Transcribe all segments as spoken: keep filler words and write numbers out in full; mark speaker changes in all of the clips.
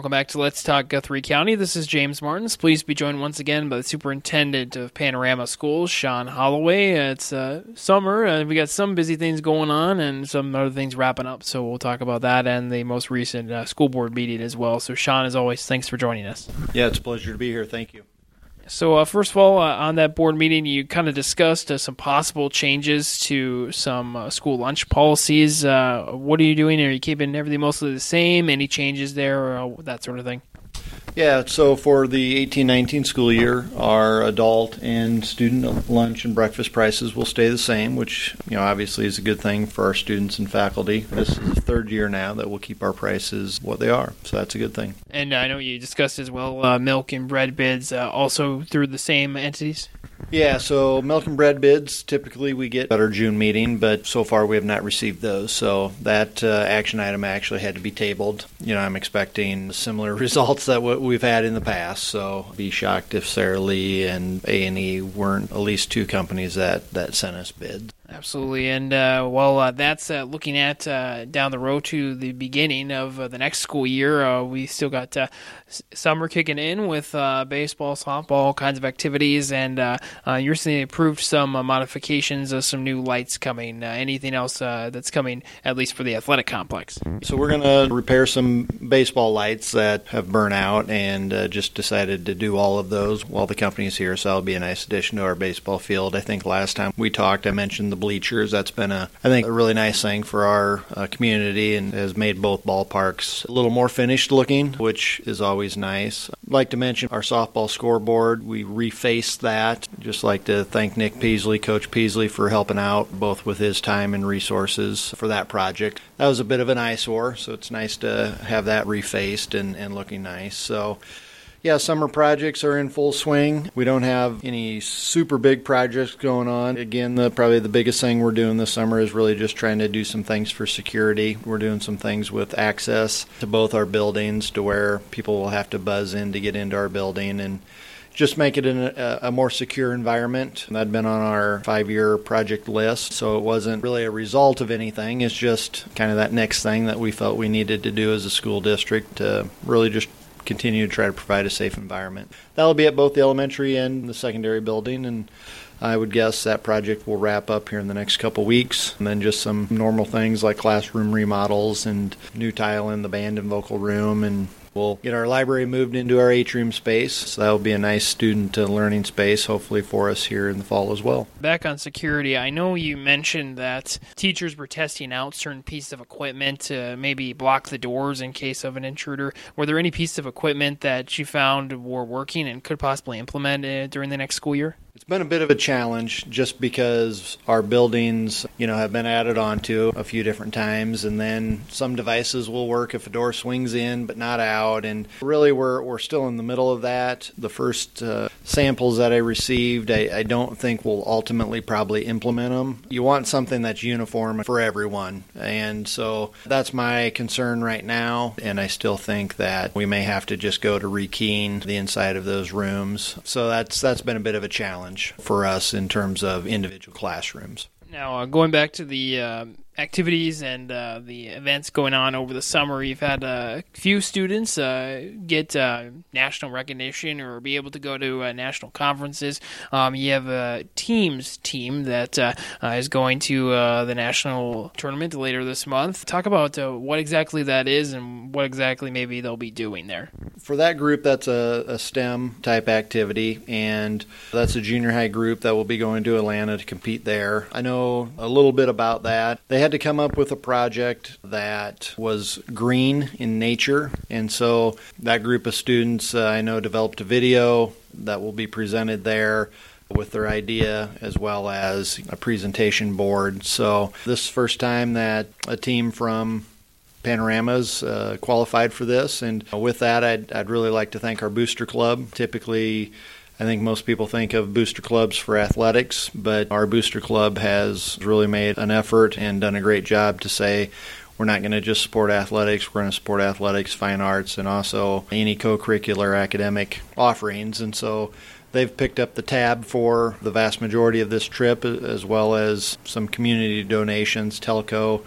Speaker 1: welcome back to Let's Talk Guthrie County. This is James Martins. Pleased to be joined once again by the superintendent of Panorama Schools, Sean Holloway. It's uh, summer. Uh, we got some busy things going on and some other things wrapping up, so we'll talk about that and the most recent uh, school board meeting as well. So, Sean, as always, thanks for joining us.
Speaker 2: Yeah, it's a pleasure to be here. Thank you.
Speaker 1: So, uh, first of all, uh, on that board meeting, you kind of discussed uh, some possible changes to some uh, school lunch policies. Uh, what are you doing? Are you keeping everything mostly the same? Any changes there, or uh, that sort of thing?
Speaker 2: Yeah, so for the eighteen nineteen school year, our adult and student lunch and breakfast prices will stay the same, which, you know, obviously is a good thing for our students and faculty. This is the third year now that we'll keep our prices what they are, so that's a good thing.
Speaker 1: And I know you discussed as well uh, milk and bread bids uh, also through the same entities?
Speaker 2: Yeah, so milk and bread bids, typically we get at our June meeting, but so far we have not received those. So that uh, action item actually had to be tabled. You know, I'm expecting similar results that what we've had in the past, so be shocked if Sara Lee and A and E weren't at least two companies that, that sent us bids.
Speaker 1: Absolutely. And, uh, well, uh, that's uh, looking at uh, down the road to the beginning of uh, the next school year. Uh, we still got uh, s- summer kicking in with uh, baseball, softball, all kinds of activities. And uh, uh, you recently approved some uh, modifications of some new lights coming. Uh, anything else uh, that's coming, at least for the athletic complex?
Speaker 2: So we're going to repair some baseball lights that have burnt out and uh, just decided to do all of those while the company's here. So that'll be a nice addition to our baseball field. I think last time we talked, I mentioned the bleachers. That's been a, I think, a really nice thing for our uh, community and has made both ballparks a little more finished looking, which is always nice. I'd like to mention our softball scoreboard. We refaced that. Just like to thank Nick Peasley, Coach Peasley, for helping out both with his time and resources for that project. That was a bit of an eyesore, so it's nice to have that refaced and, and looking nice. So yeah, summer projects are in full swing. We don't have any super big projects going on. Again, the, probably the biggest thing we're doing this summer is really just trying to do some things for security. We're doing some things with access to both our buildings to where people will have to buzz in to get into our building and just make it in a, a more secure environment. That had been on our five-year project list, so it wasn't really a result of anything. It's just kind of that next thing that we felt we needed to do as a school district to really just continue to try to provide a safe environment. That'll be at both the elementary and the secondary building, and I would guess that project will wrap up here in the next couple weeks. And then just some normal things like classroom remodels and new tile in the band and vocal room, and we'll get our library moved into our atrium space, so that'll be a nice student uh, learning space, hopefully for us here in the fall as well.
Speaker 1: Back on security, I know you mentioned that teachers were testing out certain pieces of equipment to maybe block the doors in case of an intruder. Were there any pieces of equipment that you found were working and could possibly implement uh, during the next school year?
Speaker 2: It's been a bit of a challenge just because our buildings, you know, have been added onto a few different times, and then some devices will work if a door swings in but not out, and really we're we're still in the middle of that. The first uh, samples that I received, I, I don't think we'll ultimately probably implement them. You want something that's uniform for everyone, and so that's my concern right now, and I still think that we may have to just go to rekeying the inside of those rooms. So that's that's been a bit of a challenge for us in terms of individual classrooms.
Speaker 1: Now, uh, going back to the uh, activities and uh, the events going on over the summer, you've had a few students uh, get uh, national recognition or be able to go to uh, national conferences. Um, you have a teams team that uh, uh, is going to uh, the national tournament later this month. Talk about uh, what exactly that is and what exactly maybe they'll be doing there.
Speaker 2: For that group, that's a, a STEM type activity, and that's a junior high group that will be going to Atlanta to compete there. I know a little bit about that. They had to come up with a project that was green in nature, and so that group of students, uh, I know, developed a video that will be presented there with their idea as well as a presentation board. So this is the first time that a team from Panoramas uh, qualified for this, and with that, I'd, I'd really like to thank our booster club. Typically, I think most people think of booster clubs for athletics, but our booster club has really made an effort and done a great job to say we're not going to just support athletics, we're going to support athletics, fine arts, and also any co-curricular academic offerings. And so they've picked up the tab for the vast majority of this trip, as well as some community donations. Telco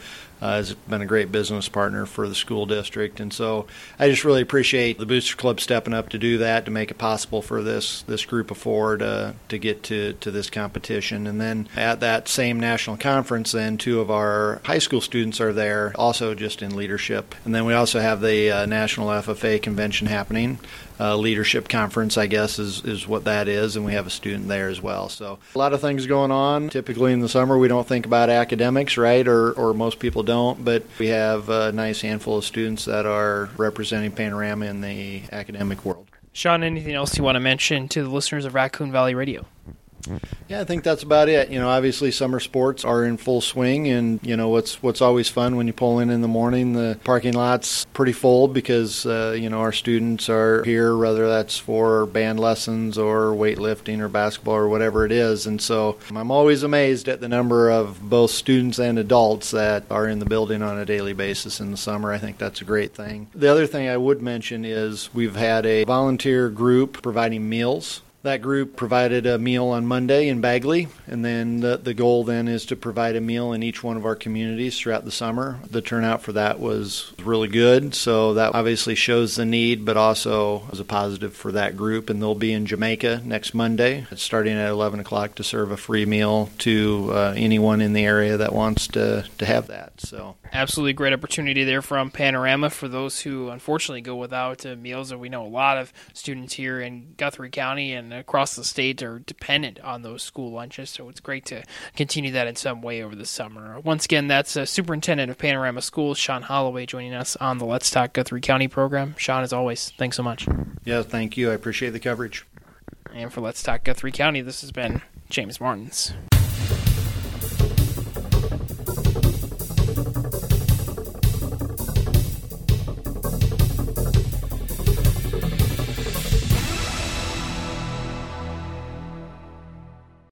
Speaker 2: uh, has been a great business partner for the school district. And so I just really appreciate the Booster Club stepping up to do that, to make it possible for this this group of four to, to get to, to this competition. And then at that same national conference, then two of our high school students are there, also just in leadership. And then we also have the uh, National F F A convention happening. Uh, leadership conference, I guess, is, is what that is, and we have a student there as well. So a lot of things going on. Typically in the summer, we don't think about academics, right, or, or most people don't, but we have a nice handful of students that are representing Panorama in the academic world.
Speaker 1: Sean, anything else you want to mention to the listeners of Raccoon Valley Radio?
Speaker 2: Yeah, I think that's about it. You know, obviously summer sports are in full swing, and, you know, what's what's always fun when you pull in in the morning, the parking lot's pretty full because, uh, you know, our students are here, whether that's for band lessons or weightlifting or basketball or whatever it is. And so I'm always amazed at the number of both students and adults that are in the building on a daily basis in the summer. I think that's a great thing. The other thing I would mention is we've had a volunteer group providing meals. That group provided a meal on Monday in Bagley, and then the, the goal then is to provide a meal in each one of our communities throughout the summer. The turnout for that was really good, so that obviously shows the need, but also was a positive for that group. And they'll be in Jamaica next Monday, starting at eleven o'clock, to serve a free meal to uh, anyone in the area that wants to, to have that. So
Speaker 1: absolutely great opportunity there from Panorama for those who unfortunately go without uh, meals. And we know a lot of students here in Guthrie County and across the state are dependent on those school lunches, so it's great to continue that in some way over the summer. Once again, that's uh, Superintendent of Panorama Schools, Sean Holloway, joining us on the Let's Talk Guthrie County program. Sean, as always, thanks so much.
Speaker 2: Yeah, thank you. I appreciate the coverage.
Speaker 1: And for Let's Talk Guthrie County, this has been James Martins.